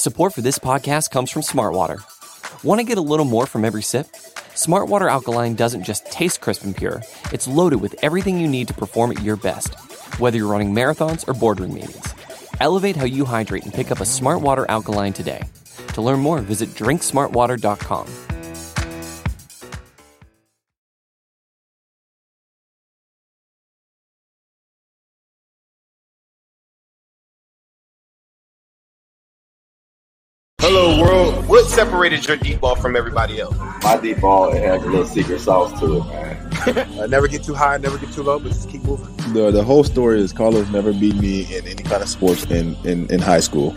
Support for this podcast comes from Smartwater. Want to get a little more from every sip? Smartwater Alkaline doesn't just taste crisp and pure, it's loaded with everything you need to perform at your best, whether you're running marathons or boardroom meetings. Elevate how you hydrate and pick up a Smartwater Alkaline today. To learn more, visit drinksmartwater.com. Hello, world. What separated your deep ball from everybody else? My deep ball, it has a little secret sauce to it, man. Never get too high, never get too low, but just keep moving. The whole story is Carlos never beat me in any kind of sports in high school.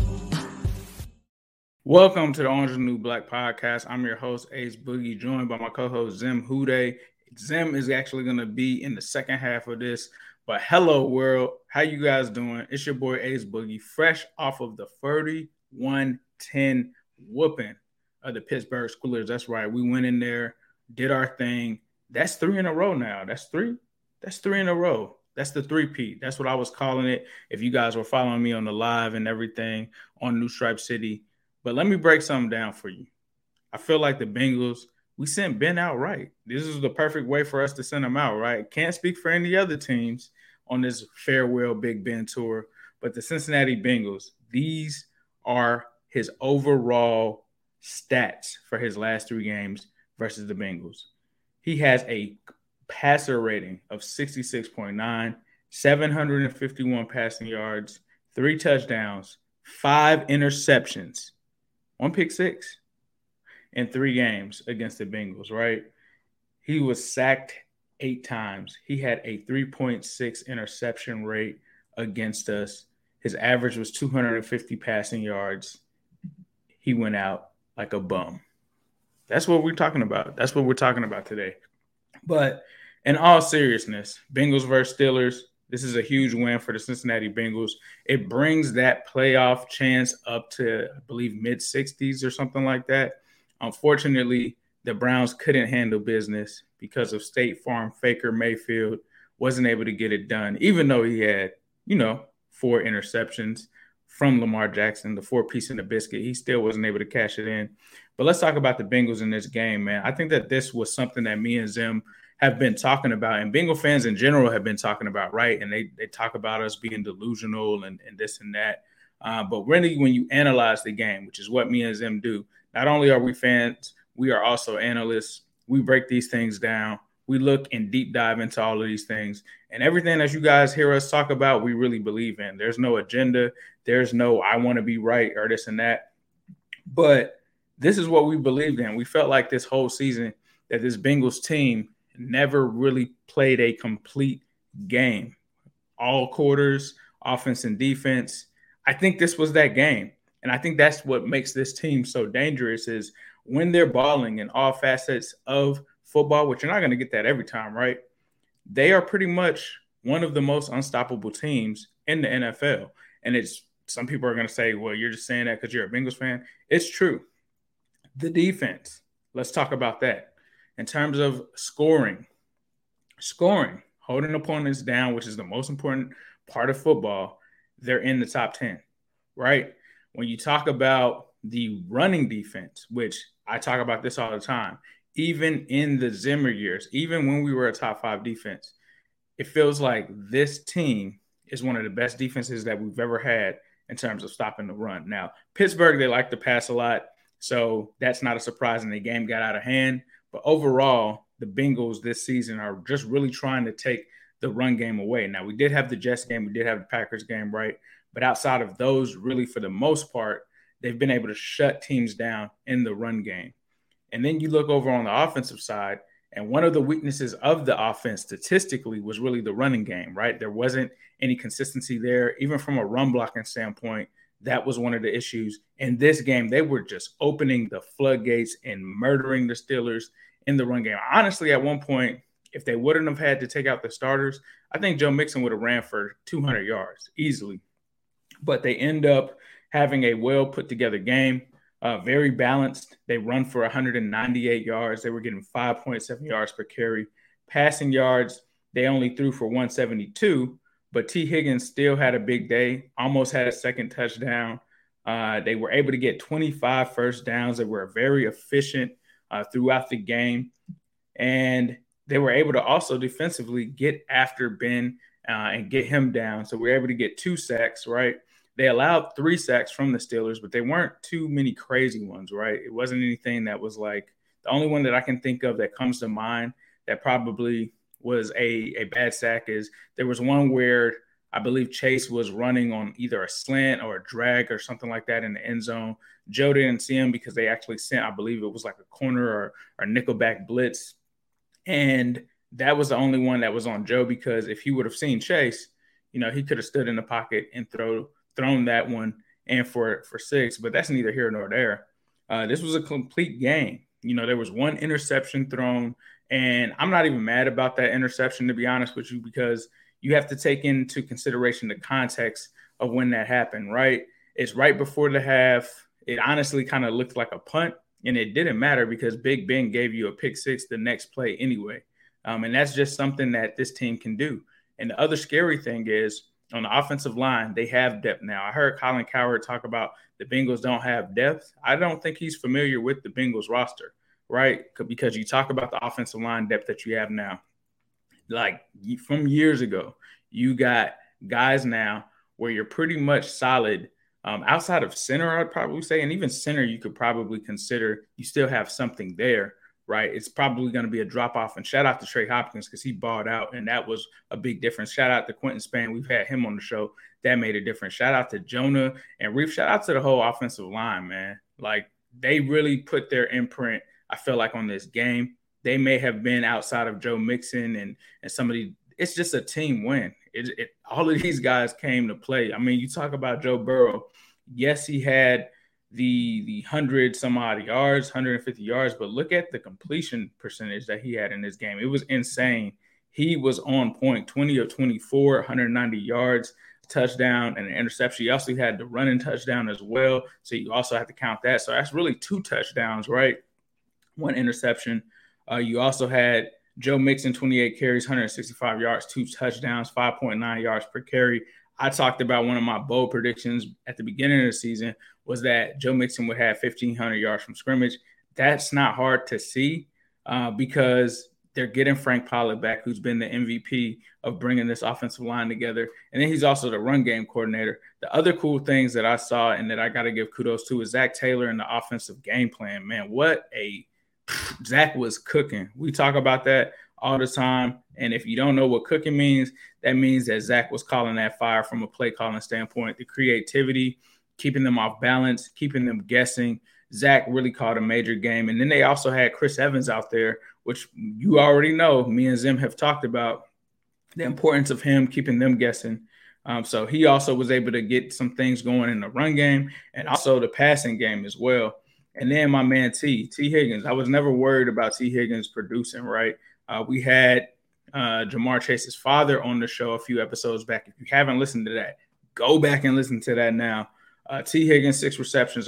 Welcome to the Orange is the New Black podcast. I'm your host, Ace Boogie, joined by my co-host, Zim Hude. Zim is actually going to be in the second half of this. But hello, world. How you guys doing? It's your boy, Ace Boogie, fresh off of the 31-10 whooping of the Pittsburgh Steelers. That's right. We went in there, did our thing. That's 3 in a row now. That's three in a row. That's the three-peat. That's what I was calling it. If you guys were following me on the live and everything on New Stripe City. But let me break something down for you. I feel like the Bengals, we sent Ben out right. This is the perfect way for us to send him out, right? Can't speak for any other teams on this farewell Big Ben tour. But the Cincinnati Bengals, these are his overall stats for his last 3 games versus the Bengals. He has a passer rating of 66.9, 751 passing yards, 3 touchdowns, 5 interceptions, 1 pick six in 3 games against the Bengals, right? He was sacked 8 times. He had a 3.6 interception rate against us. His average was 250 passing yards. He went out like a bum. That's what we're talking about. That's what we're talking about today. But in all seriousness, Bengals versus Steelers, this is a huge win for the Cincinnati Bengals. It brings that playoff chance up to, I believe, mid-60s or something like that. Unfortunately, the Browns couldn't handle business because of State Farm faker Mayfield wasn't able to get it done, even though he had, 4 interceptions from Lamar Jackson, the 4-piece in the biscuit. He still wasn't able to cash it in. But let's talk about the Bengals in this game, man. I think that this was something that me and Zim have been talking about, and Bengal fans in general have been talking about, right? And they talk about us being delusional and this and that. But really, when you analyze the game, which is what me and Zim do, not only are we fans, we are also analysts. We break these things down. We look and deep dive into all of these things. And everything that you guys hear us talk about, we really believe in. There's no agenda. There's no I want to be right or this and that. But this is what we believed in. We felt like this whole season that this Bengals team never really played a complete game. All quarters, offense and defense. I think this was that game. And I think that's what makes this team so dangerous is when they're balling in all facets of football, which you're not going to get that every time, right? They are pretty much one of the most unstoppable teams in the NFL. And it's some people are going to say, well, you're just saying that because you're a Bengals fan. It's true. The defense, let's talk about that. In terms of scoring, holding opponents down, which is the most important part of football, they're in the top 10, right? When you talk about the running defense, which I talk about this all the time, even in the Zimmer years, even when we were a top 5 defense, it feels like this team is one of the best defenses that we've ever had in terms of stopping the run. Now, Pittsburgh, they like to pass a lot, so that's not a surprise, and the game got out of hand. But overall, the Bengals this season are just really trying to take the run game away. Now, we did have the Jets game. We did have the Packers game, right? But outside of those, really, for the most part, they've been able to shut teams down in the run game. And then you look over on the offensive side, and one of the weaknesses of the offense statistically was really the running game, right? There wasn't any consistency there. Even from a run blocking standpoint, that was one of the issues. In this game, they were just opening the floodgates and murdering the Steelers in the run game. Honestly, at one point, if they wouldn't have had to take out the starters, I think Joe Mixon would have ran for 200 yards easily. But they end up having a well put together game. Very balanced. They run for 198 yards. They were getting 5.7 yards per carry. Passing yards, they only threw for 172, but T. Higgins still had a big day, almost had a second touchdown. They were able to get 25 first downs. They were very efficient throughout the game. And they were able to also defensively get after Ben and get him down. So we were able to get 2 sacks, right? They allowed 3 sacks from the Steelers, but they weren't too many crazy ones, right? It wasn't anything that was like the only one that I can think of that comes to mind that probably was a bad sack is there was one where I believe Chase was running on either a slant or a drag or something like that in the end zone. Joe didn't see him because they actually sent, I believe it was like a corner or nickelback blitz. And that was the only one that was on Joe because if he would have seen Chase, he could have stood in the pocket and thrown that one in for 6, but that's neither here nor there. This was a complete game. There was 1 interception thrown, and I'm not even mad about that interception, to be honest with you, because you have to take into consideration the context of when that happened, right? It's right before the half. It honestly kind of looked like a punt, and it didn't matter because Big Ben gave you a pick 6 the next play anyway. And that's just something that this team can do. And the other scary thing is on the offensive line, they have depth now. I heard Colin Cowherd talk about the Bengals don't have depth. I don't think he's familiar with the Bengals roster, right? Because you talk about the offensive line depth that you have now. Like from years ago, you got guys now where you're pretty much solid outside of center, I'd probably say, and even center you could probably consider you still have something there, right? It's probably going to be a drop-off, and shout out to Trey Hopkins because he balled out, and that was a big difference. Shout out to Quentin Spann. We've had him on the show. That made a difference. Shout out to Jonah and Reef. Shout out to the whole offensive line, man. Like, they really put their imprint, I feel like, on this game. They may have been outside of Joe Mixon and somebody. It's just a team win. All of these guys came to play. I mean, you talk about Joe Burrow. Yes, he had the 100 some odd yards, 150 yards, but look at the completion percentage that he had in this game. It was insane. He was on point, 20 of 24, 190 yards, touchdown, and an interception. He also had the running touchdown as well, so you also have to count that. So that's really 2 touchdowns, right? 1 interception. You also had Joe Mixon, 28 carries, 165 yards, 2 touchdowns, 5.9 yards per carry. I talked about one of my bold predictions at the beginning of the season was that Joe Mixon would have 1,500 yards from scrimmage. That's not hard to see because they're getting Frank Pollard back, who's been the MVP of bringing this offensive line together. And then he's also the run game coordinator. The other cool things that I saw and that I got to give kudos to is Zach Taylor and the offensive game plan. Man, Zach was cooking. We talk about that all the time. And if you don't know what cooking means, that means that Zach was calling that fire from a play calling standpoint. The creativity, keeping them off balance, keeping them guessing. Zach really called a major game. And then they also had Chris Evans out there, which you already know. Me and Zim have talked about the importance of him keeping them guessing. So he also was able to get some things going in the run game and also the passing game as well. And then my man T. Higgins. I was never worried about T. Higgins producing, right? We had Jamar Chase's father on the show a few episodes back. If you haven't listened to that, go back and listen to that now. T. Higgins, 6 receptions,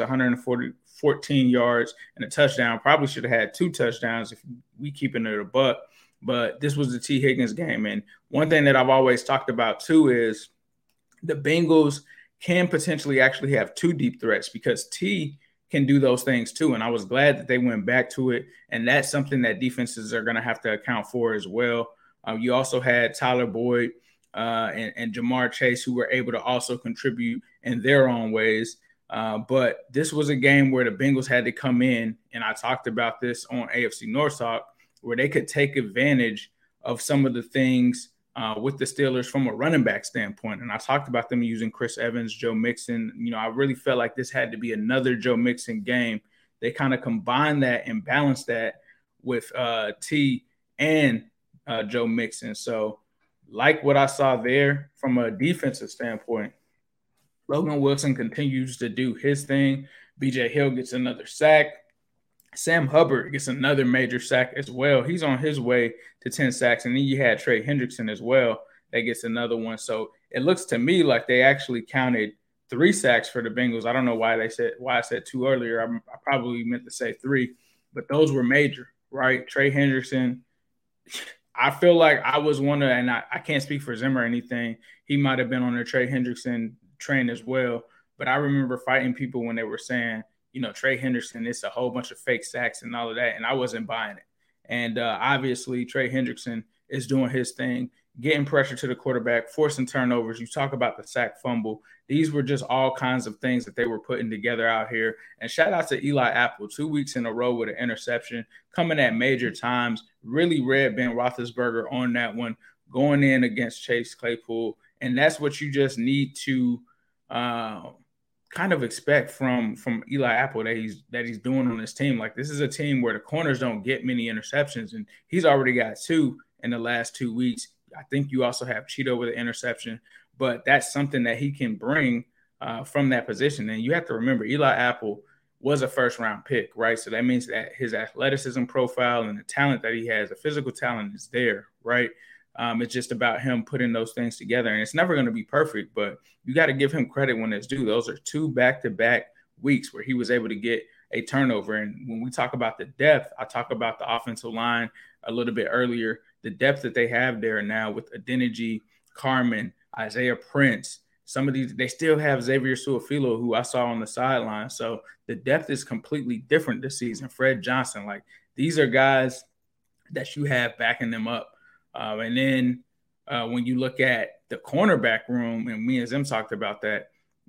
114 yards, and a touchdown. Probably should have had 2 touchdowns if we keeping it a buck. But this was the T. Higgins game. And one thing that I've always talked about, too, is the Bengals can potentially actually have 2 deep threats because T can do those things too. And I was glad that they went back to it. And that's something that defenses are going to have to account for as well. You also had Tyler Boyd and Jamar Chase, who were able to also contribute in their own ways. But this was a game where the Bengals had to come in, and I talked about this on AFC North Talk, where they could take advantage of some of the things with the Steelers from a running back standpoint. And I talked about them using Chris Evans, Joe Mixon. I really felt like this had to be another Joe Mixon game. They kind of combined that and balanced that with T and Joe Mixon. So like what I saw there from a defensive standpoint, Logan Wilson continues to do his thing. BJ Hill gets another sack. Sam Hubbard gets another major sack as well. He's on his way to 10 sacks. And then you had Trey Hendrickson as well that gets another one. So it looks to me like they actually counted 3 sacks for the Bengals. I don't know why I said 2 earlier. I probably meant to say 3, but those were major, right? Trey Hendrickson, I feel like I was one of, and I can't speak for Zim or anything. He might have been on the Trey Hendrickson train as well. But I remember fighting people when they were saying, Trey Hendrickson, it's a whole bunch of fake sacks and all of that. And I wasn't buying it. And obviously, Trey Hendrickson is doing his thing, getting pressure to the quarterback, forcing turnovers. You talk about the sack fumble. These were just all kinds of things that they were putting together out here. And shout out to Eli Apple, 2 weeks in a row with an interception, coming at major times, really read Ben Roethlisberger on that one, going in against Chase Claypool. And that's what you just need to kind of expect from Eli Apple that he's doing on this team. Like, this is a team where the corners don't get many interceptions, and he's already got 2 in the last 2 weeks. I think you also have Cheeto with an interception, but that's something that he can bring from that position. And you have to remember, Eli Apple was a first-round pick, right? So that means that his athleticism profile and the talent that he has, the physical talent is there, right? It's just about him putting those things together. And it's never going to be perfect, but you got to give him credit when it's due. Those are 2 back-to-back weeks where he was able to get a turnover. And when we talk about the depth, I talk about the offensive line a little bit earlier, the depth that they have there now with Adeniji, Carman, Isaiah Prince. Some of these, they still have Xavier Su'a-Filo, who I saw on the sideline. So the depth is completely different this season. Fred Johnson, like, these are guys that you have backing them up. And then when you look at the cornerback room, and me and Zim talked about that,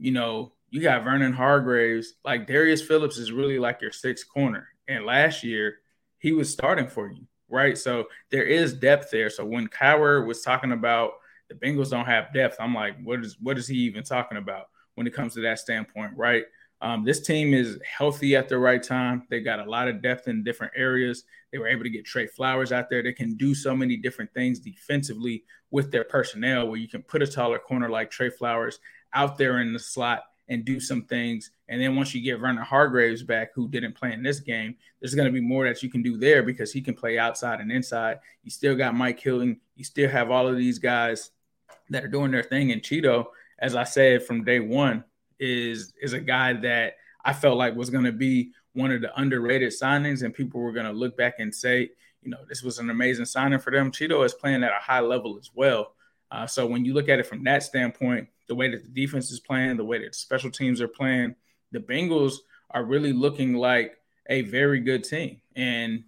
you got Vernon Hargreaves. Like, Darius Phillips is really like your 6th corner. And last year, he was starting for you, right? So there is depth there. So when Cowher was talking about the Bengals don't have depth, I'm like, what is he even talking about when it comes to that standpoint, right? This team is healthy at the right time. They got a lot of depth in different areas. They were able to get Trey Flowers out there. They can do so many different things defensively with their personnel, where you can put a taller corner like Trey Flowers out there in the slot and do some things. And then once you get Vernon Hargreaves back, who didn't play in this game, there's going to be more that you can do there because he can play outside and inside. You still got Mike Hilton. You still have all of these guys that are doing their thing. And Cheeto, as I said from day one, is a guy that I felt like was going to be one of the underrated signings, and people were going to look back and say, this was an amazing signing for them. Cheeto is playing at a high level as well. So when you look at it from that standpoint, the way that the defense is playing, the way that the special teams are playing, the Bengals are really looking like a very good team. And,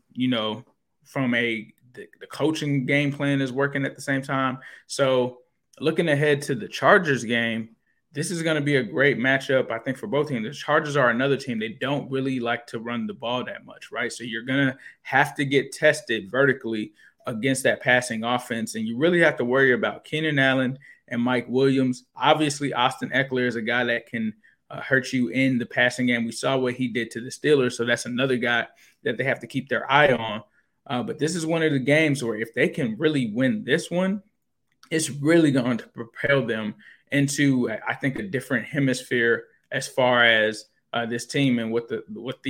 from the coaching game plan is working at the same time. So looking ahead to the Chargers game, this is going to be a great matchup, I think, for both teams. The Chargers are another team. They don't really like to run the ball that much, right? So you're going to have to get tested vertically against that passing offense, and you really have to worry about Keenan Allen and Mike Williams. Obviously, Austin Eckler is a guy that can hurt you in the passing game. We saw what he did to the Steelers, so that's another guy that they have to keep their eye on. But this is one of the games where if they can really win this one, it's really going to propel them into, I think, a different hemisphere as far as this team and what the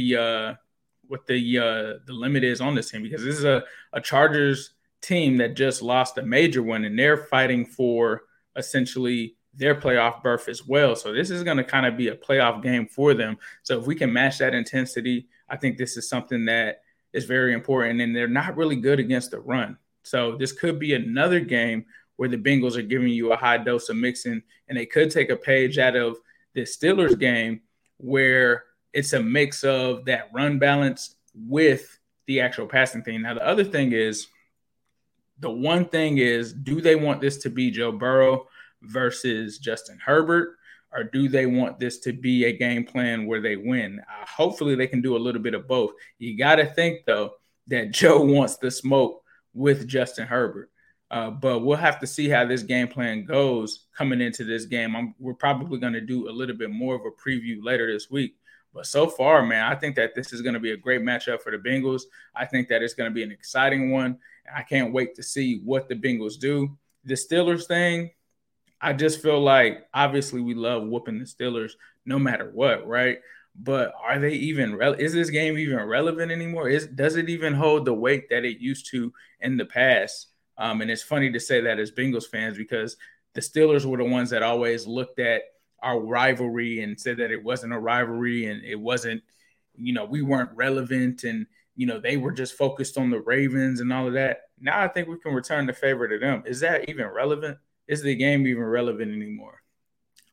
limit is on this team, because this is a Chargers team that just lost a major one, and they're fighting for essentially their playoff berth as well. So this is going to kind of be a playoff game for them. So if we can match that intensity, I think this is something that is very important. And they're not really good against the run. So this could be another game where the Bengals are giving you a high dose of Mixon, and they could take a page out of the Steelers game where it's a mix of that run balance with the actual passing thing. Now, the other thing is, the one thing is, do they want this to be Joe Burrow versus Justin Herbert, or do they want this to be a game plan where they win? Hopefully they can do a little bit of both. You got to think, though, that Joe wants the smoke with Justin Herbert. But we'll have to see how this game plan goes coming into this game. We're probably going to do a little bit more of a preview later this week. But so far, man, I think that this is going to be a great matchup for the Bengals. I think that it's going to be an exciting one. I can't wait to see what the Bengals do. The Steelers thing, I just feel like, obviously, we love whooping the Steelers no matter what, right? But are they even is this game even relevant anymore? Does it even hold the weight that it used to in the past? And it's funny to say that as Bengals fans, because the Steelers were the ones that always looked at our rivalry and said that it wasn't a rivalry and it wasn't, we weren't relevant, and, they were just focused on the Ravens and all of that. Now I think we can return the favor to them. Is that even relevant? Is the game even relevant anymore?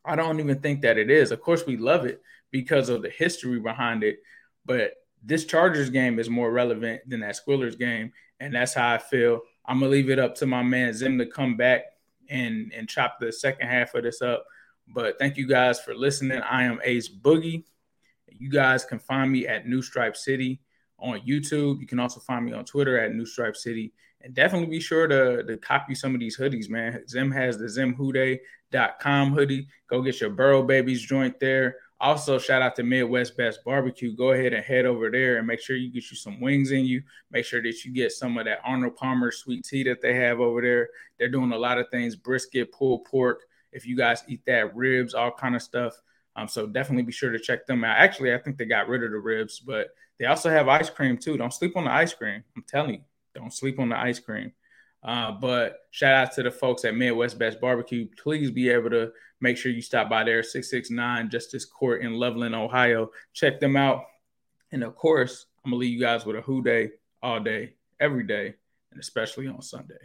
I don't even think that it is. Of course, we love it because of the history behind it, but this Chargers game is more relevant than that Squillers game, and that's how I feel. I'm going to leave it up to my man Zim to come back and chop the second half of this up. But thank you guys for listening. I am Ace Boogie. You guys can find me at New Stripe City on YouTube. You can also find me on Twitter at New Stripe City. And definitely be sure to copy some of these hoodies, man. Zim has the ZimHouday.com hoodie. Go get your Burrow Babies joint there. Also, shout out to Midwest Best Barbecue. Go ahead and head over there and make sure you get you some wings in you. Make sure that you get some of that Arnold Palmer sweet tea that they have over there. They're doing a lot of things, brisket, pulled pork. If you guys eat that, ribs, all kind of stuff. So definitely be sure to check them out. Actually, I think they got rid of the ribs, but they also have ice cream too. Don't sleep on the ice cream. I'm telling you, don't sleep on the ice cream. But shout out to the folks at Midwest Best Barbecue. Please be able to make sure you stop by there, 669 Justice Court in Loveland, Ohio. Check them out. And of course, I'm going to leave you guys with a Who Day all day, every day, and especially on Sunday.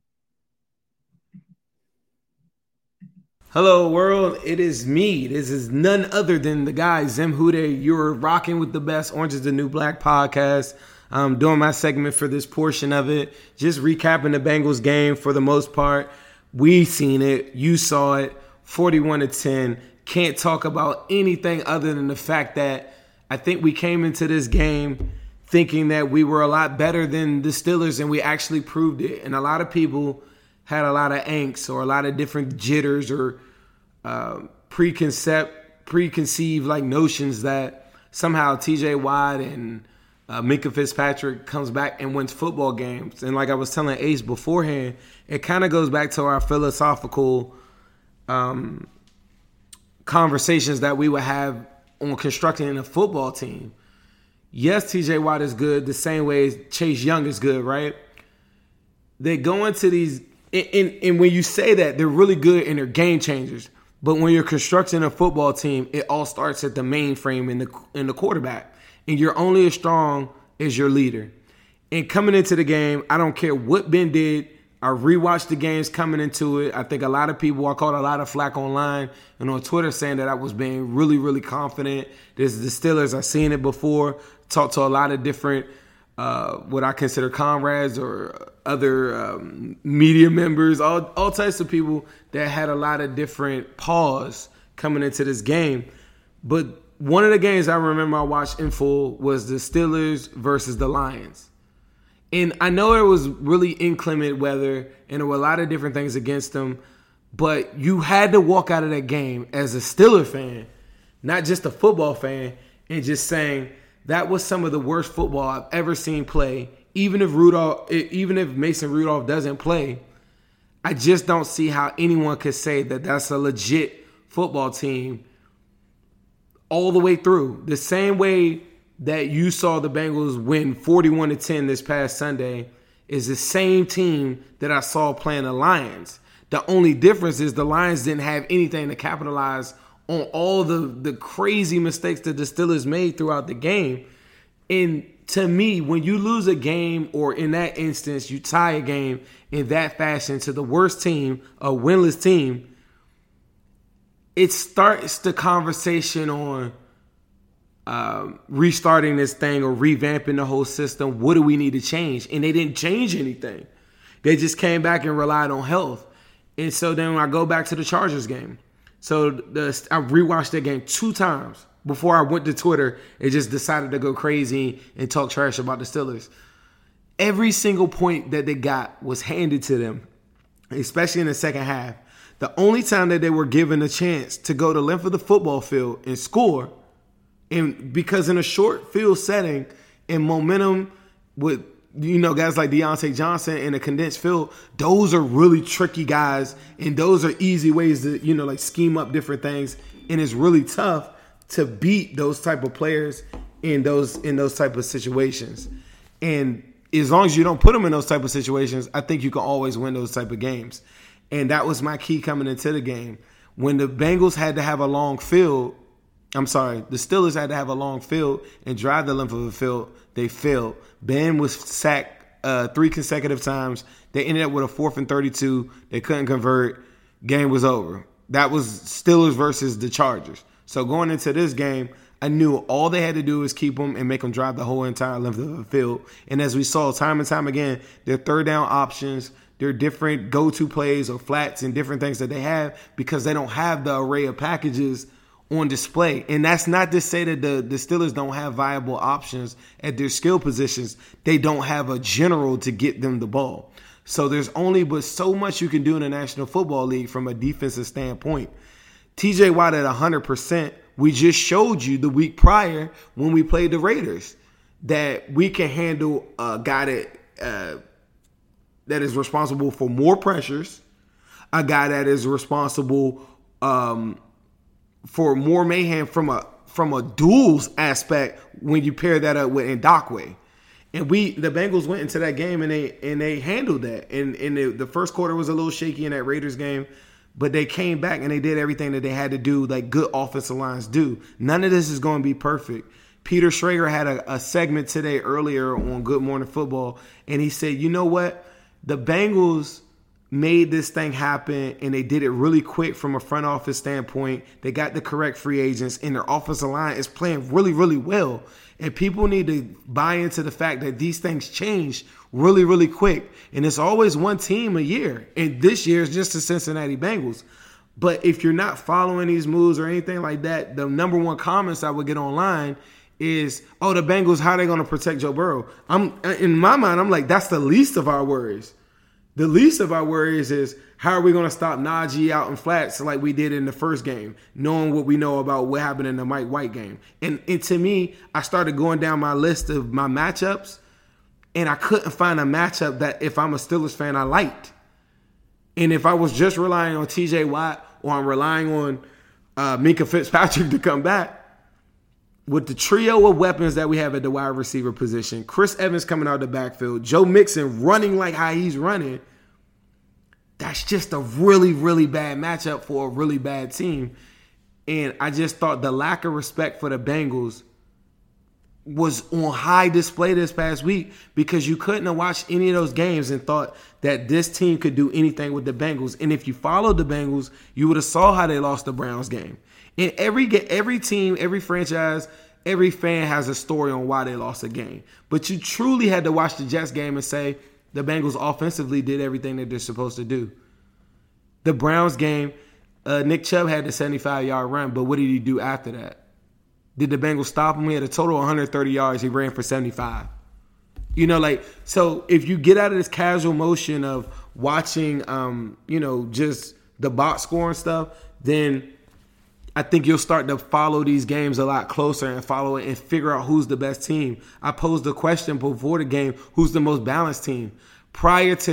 Hello, world. It is me. This is none other than the guy, Zim Houday. You're rocking with the best Orange is the New Black podcast. I'm doing my segment for this portion of it. Just recapping the Bengals game for the most part. We seen it. You saw it. 41-10. Can't talk about anything other than the fact that I think we came into this game thinking that we were a lot better than the Steelers, and we actually proved it. And a lot of people had a lot of angst or a lot of different jitters or preconceived like notions that somehow TJ Watt and Minkah Fitzpatrick comes back and wins football games. And like I was telling Ace beforehand, it kind of goes back to our philosophical conversations that we would have on constructing a football team. Yes, TJ Watt is good the same way Chase Young is good, right? They go into these, and when you say that, they're really good and they're game changers. But when you're constructing a football team, it all starts at the mainframe in the quarterback. And you're only as strong as your leader. And coming into the game, I don't care what Ben did. I rewatched the games coming into it. I think a lot of people, I caught a lot of flack online and on Twitter saying that I was being really, really confident. This is the Steelers. I've seen it before. Talked to a lot of different what I consider comrades or other media members, all types of people that had a lot of different pause coming into this game. But one of the games I remember I watched in full was the Steelers versus the Lions. And I know it was really inclement weather and there were a lot of different things against them, but you had to walk out of that game as a Steeler fan, not just a football fan, and just saying that was some of the worst football I've ever seen play. Even if Mason Rudolph doesn't play, I just don't see how anyone could say that that's a legit football team all the way through. The same way that you saw the Bengals win 41-10 this past Sunday is the same team that I saw playing the Lions. The only difference is the Lions didn't have anything to capitalize on all the crazy mistakes that the Steelers made throughout the game. And to me, when you lose a game, or in that instance, you tie a game in that fashion to the worst team, a winless team, it starts the conversation on restarting this thing or revamping the whole system. What do we need to change? And they didn't change anything. They just came back and relied on health. And so then I go back to the Chargers game. So I rewatched that game 2 times before I went to Twitter and just decided to go crazy and talk trash about the Steelers. Every single point that they got was handed to them, especially in the second half. The only time that they were given a chance to go the length of the football field and score, and because in a short field setting and momentum with guys like Deontay Johnson in a condensed field, those are really tricky guys, and those are easy ways to scheme up different things, and it's really tough to beat those type of players in those type of situations. And as long as you don't put them in those type of situations, I think you can always win those type of games. And that was my key coming into the game. When the Bengals had to have a long field, the Steelers had to have a long field and drive the length of the field, they failed. Ben was sacked 3 consecutive times. They ended up with a 4th and 32. They couldn't convert. Game was over. That was Steelers versus the Chargers. So going into this game, I knew all they had to do was keep them and make them drive the whole entire length of the field. And as we saw time and time again, their third down options, their different go-to plays or flats and different things that they have because they don't have the array of packages on display. And that's not to say that the Steelers don't have viable options at their skill positions. They don't have a general to get them the ball. So there's only but so much you can do in the National Football League from a defensive standpoint. TJ Watt at 100%, we just showed you the week prior when we played the Raiders that we can handle a guy that is responsible for more pressures, a guy that is responsible for more mayhem from a duels aspect when you pair that up with Ndakwe. And the Bengals went into that game and they handled that. And the first quarter was a little shaky in that Raiders game, but they came back and they did everything that they had to do, like good offensive lines do. None of this is going to be perfect. Peter Schrager had a segment today earlier on Good Morning Football, and he said, you know what? The Bengals made this thing happen, and they did it really quick from a front office standpoint. They got the correct free agents, and their offensive line is playing really, really well. And people need to buy into the fact that these things change really, really quick. And it's always one team a year. And this year is just the Cincinnati Bengals. But if you're not following these moves or anything like that, the number one comments I would get online is, oh, the Bengals, how are they going to protect Joe Burrow? In my mind, I'm like, that's the least of our worries. The least of our worries is how are we going to stop Najee out in flats like we did in the first game, knowing what we know about what happened in the Mike White game. And to me, I started going down my list of my matchups, and I couldn't find a matchup that if I'm a Steelers fan, I liked. And if I was just relying on TJ Watt or I'm relying on Minkah Fitzpatrick to come back, with the trio of weapons that we have at the wide receiver position, Chris Evans coming out of the backfield, Joe Mixon running like how he's running, that's just a really, really bad matchup for a really bad team. And I just thought the lack of respect for the Bengals was on high display this past week because you couldn't have watched any of those games and thought that this team could do anything with the Bengals. And if you followed the Bengals, you would have saw how they lost the Browns game. And every team, every franchise, every fan has a story on why they lost a game. But you truly had to watch the Jets game and say the Bengals offensively did everything that they're supposed to do. The Browns game, Nick Chubb had the 75-yard run, but what did he do after that? Did the Bengals stop him? He had a total of 130 yards. He ran for 75. So if you get out of this casual motion of watching, just the box score and stuff, then I think you'll start to follow these games a lot closer and follow it and figure out who's the best team. I posed the question before the game, who's the most balanced team? Prior to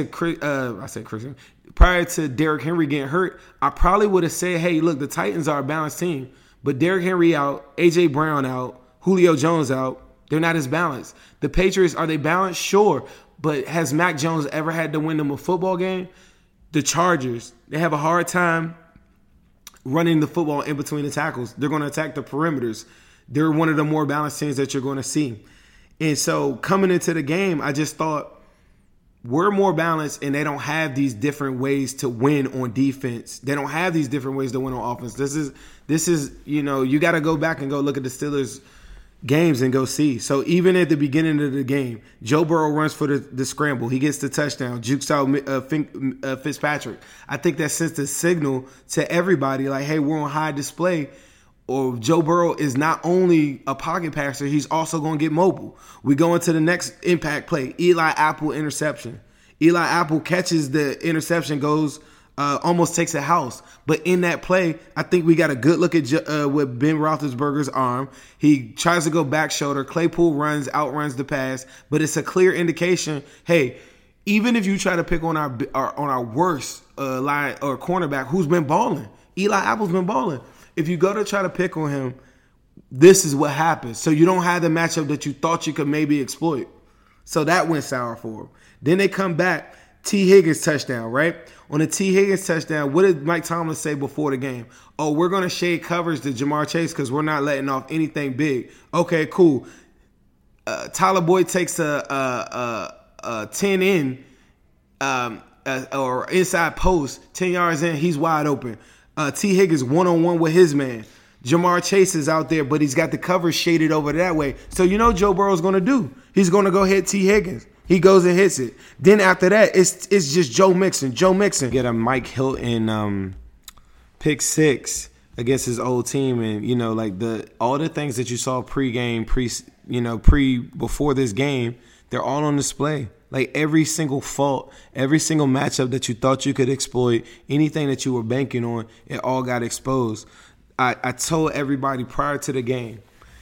Derrick Henry getting hurt, I probably would have said, hey, look, the Titans are a balanced team. But Derrick Henry out, A.J. Brown out, Julio Jones out, they're not as balanced. The Patriots, are they balanced? Sure. But has Mac Jones ever had to win them a football game? The Chargers, they have a hard time running the football in between the tackles. They're going to attack the perimeters. They're one of the more balanced teams that you're going to see. And so coming into the game, I just thought we're more balanced and they don't have these different ways to win on defense. They don't have these different ways to win on offense. This is you got to go back and go look at the Steelers games and go see. So even at the beginning of the game, Joe Burrow runs for the scramble. He gets the touchdown, jukes out Fitzpatrick. I think that sends the signal to everybody like, hey, we're on high display. Or Joe Burrow is not only a pocket passer, he's also going to get mobile. We go into the next impact play, Eli Apple interception. Eli Apple catches the interception, goes almost takes a house. But in that play, I think we got a good look at with Ben Roethlisberger's arm. He tries to go back shoulder. Claypool outruns the pass. But it's a clear indication, hey, even if you try to pick on our worst line or cornerback who's been balling, Eli Apple's been balling. If you go to try to pick on him, this is what happens. So you don't have the matchup that you thought you could maybe exploit. So that went sour for him. Then they come back, T. Higgins touchdown, right? On the T. Higgins touchdown, what did Mike Tomlin say before the game? Oh, we're going to shade coverage to Jamar Chase because we're not letting off anything big. Okay, cool. Tyler Boyd takes a 10 in or inside post, 10 yards in, he's wide open. T. Higgins one-on-one with his man. Jamar Chase is out there, but he's got the cover shaded over that way. So you know Joe Burrow's going to do. He's going to go hit T. Higgins. He goes and hits it. Then after that, it's just Joe Mixon. Get a Mike Hilton pick 6 against his old team, and you know, like all the things that you saw pregame, before this game, they're all on display. Like every single fault, every single matchup that you thought you could exploit, anything that you were banking on, it all got exposed. I told everybody prior to the game,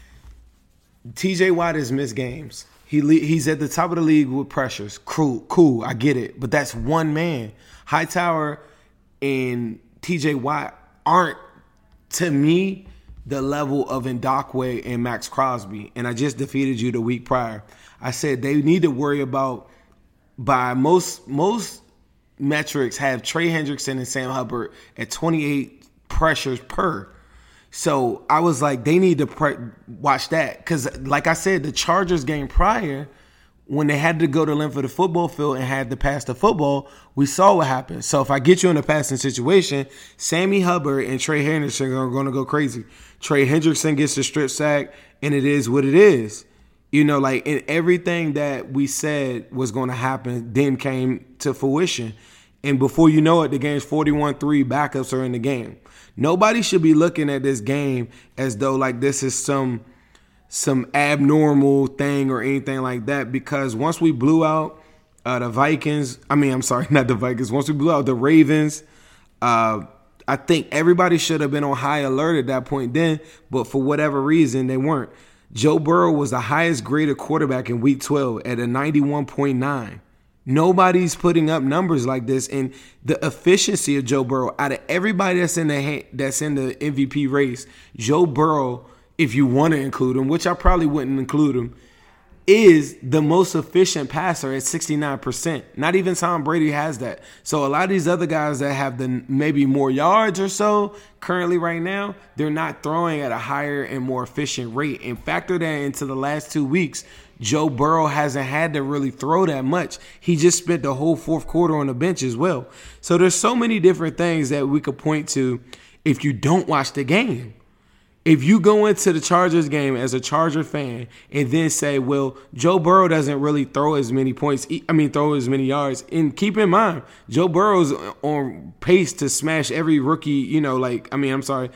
TJ Watt has missed games. He's at the top of the league with pressures. Cool, I get it. But that's one man. Hightower and TJ Watt aren't, to me, the level of Ndakwe and Max Crosby. And I just defeated you the week prior. I said they need to worry about, by most metrics, have Trey Hendrickson and Sam Hubbard at 28 pressures per. So I was like, they need to watch that. Because like I said, the Chargers game prior, when they had to go to length of the football field and had to pass the football, we saw what happened. So if I get you in a passing situation, Sammy Hubbard and Trey Hendrickson are going to go crazy. Trey Hendrickson gets the strip sack, and it is what it is. You know, like, and everything that we said was going to happen then came to fruition. And before you know it, the game's 41-3, backups are in the game. Nobody should be looking at this game as though like this is some abnormal thing or anything like that, because once we blew out the Vikings, not the Vikings, once we blew out the Ravens, I think everybody should have been on high alert at that point then, but for whatever reason, they weren't. Joe Burrow was the highest graded quarterback in Week 12 at a 91.9. Nobody's putting up numbers like this, and the efficiency of Joe Burrow, out of everybody that's in the MVP race, Joe Burrow, if you want to include him, which I probably wouldn't include him, is the most efficient passer at 69%. Not even Tom Brady has that. So a lot of these other guys that have maybe more yards or so currently right now, they're not throwing at a higher and more efficient rate. And factor that into the last 2 weeks, Joe Burrow hasn't had to really throw that much. He just spent the whole fourth quarter on the bench as well. So there's so many different things that we could point to if you don't watch the game. If you go into the Chargers game as a Charger fan and then say, well, Joe Burrow doesn't really throw as many yards. And keep in mind, Joe Burrow's on pace to smash every rookie, the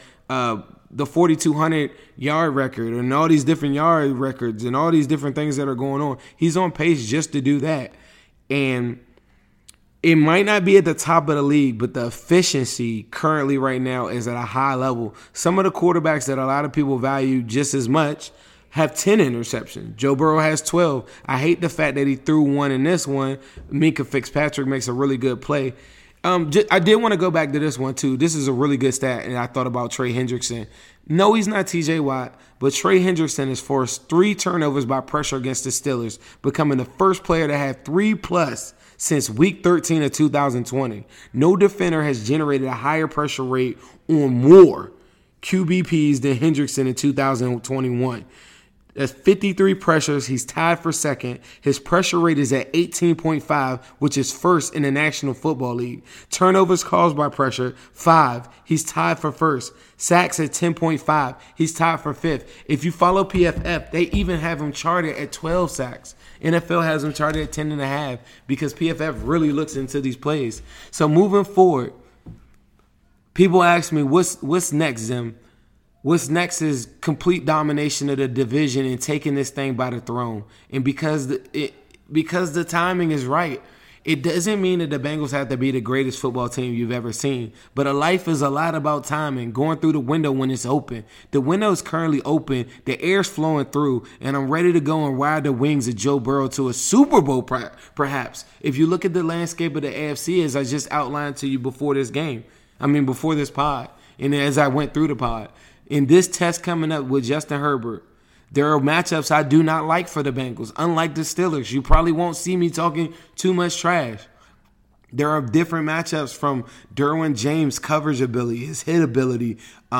4,200 yard record and all these different yard records and all these different things that are going on. He's on pace just to do that. And it might not be at the top of the league, but the efficiency currently right now is at a high level. Some of the quarterbacks that a lot of people value just as much have 10 interceptions. Joe Burrow has 12. I hate the fact that he threw one in this one. Minkah Fitzpatrick makes a really good play. I did want to go back to this one, too. This is a really good stat, and I thought about Trey Hendrickson. No, he's not TJ Watt, but Trey Hendrickson has forced 3 turnovers by pressure against the Steelers, becoming the first player to have 3+ since Week 13 of 2020. No defender has generated a higher pressure rate on more QBPs than Hendrickson in 2021. That's 53 pressures. He's tied for second. His pressure rate is at 18.5, which is first in the National Football League. Turnovers caused by pressure, 5. He's tied for first. Sacks at 10.5. He's tied for 5th. If you follow PFF, they even have him charted at 12 sacks. NFL has him charted at 10.5 because PFF really looks into these plays. So moving forward, people ask me, what's next, Zim? What's next is complete domination of the division and taking this thing by the throne. And because the timing is right, it doesn't mean that the Bengals have to be the greatest football team you've ever seen. But a life is a lot about timing, going through the window when it's open. The window is currently open. The air's flowing through, and I'm ready to go and ride the wings of Joe Burrow to a Super Bowl, perhaps. If you look at the landscape of the AFC, as I just outlined to you before this pod, and as I went through the pod, in this test coming up with Justin Herbert, there are matchups I do not like for the Bengals. Unlike the Steelers, you probably won't see me talking too much trash. There are different matchups from Derwin James' coverage ability, his hit ability,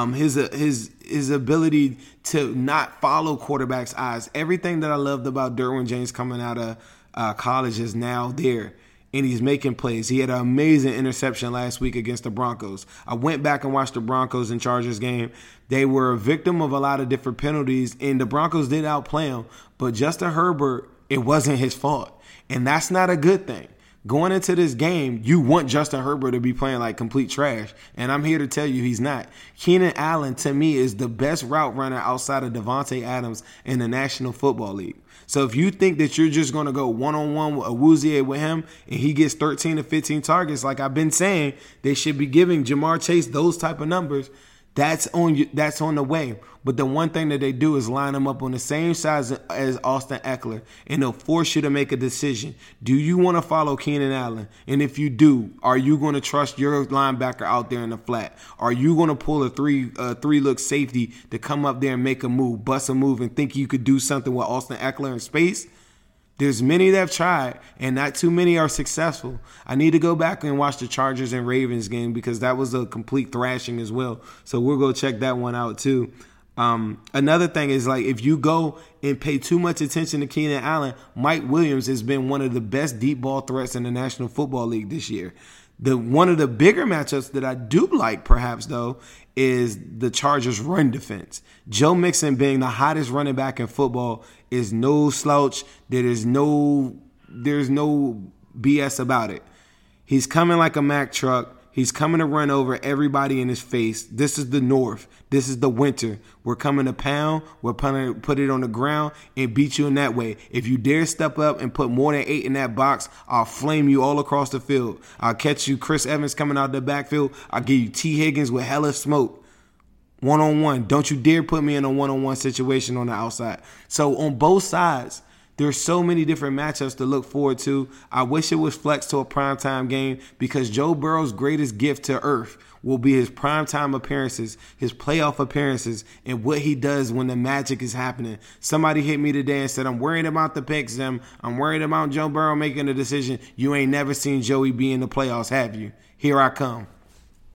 his ability to not follow quarterbacks' eyes. Everything that I loved about Derwin James coming out of college is now there. and he's making plays. He had an amazing interception last week against the Broncos. I went back and watched the Broncos and Chargers game. They were a victim of a lot of different penalties, and the Broncos did outplay them. But Justin Herbert, it wasn't his fault, and that's not a good thing. Going into this game, you want Justin Herbert to be playing like complete trash, and I'm here to tell you he's not. Keenan Allen, to me, is the best route runner outside of Devontae Adams in the National Football League. So if you think that you're just going to go one-on-one with Awuzie with him and he gets 13 to 15 targets, like I've been saying, they should be giving Jamar Chase those type of numbers. That's on the way. But the one thing that they do is line them up on the same size as Austin Eckler, and they'll force you to make a decision. Do you want to follow Keenan Allen? And if you do, are you going to trust your linebacker out there in the flat? Are you going to pull a three-look safety to come up there and make a move, bust a move, and think you could do something with Austin Eckler in space? There's many that have tried, and not too many are successful. I need to go back and watch the Chargers and Ravens game because that was a complete thrashing as well. So we'll go check that one out too. Another thing is, like, if you go and pay too much attention to Keenan Allen, Mike Williams has been one of the best deep ball threats in the National Football League this year. One of the bigger matchups that I do like, perhaps, though, is the Chargers' run defense. Joe Mixon being the hottest running back in football is no slouch. There's no BS about it. He's coming like a Mack truck. He's coming to run over everybody in his face. This is the North. This is the winter. We're coming to pound. We're going to put it on the ground and beat you in that way. If you dare step up and put more than 8 in that box, I'll flame you all across the field. I'll catch you Chris Evans coming out the backfield. I'll give you T. Higgins with hella smoke. One-on-one. Don't you dare put me in a one-on-one situation on the outside. So on both sides, there's so many different matchups to look forward to. I wish it was flexed to a primetime game because Joe Burrow's greatest gift to earth will be his primetime appearances, his playoff appearances, and what he does when the magic is happening. Somebody hit me today and said, I'm worried about the picks, Zim. I'm worried about Joe Burrow making a decision. You ain't never seen Joey be in the playoffs, have you? Here I come.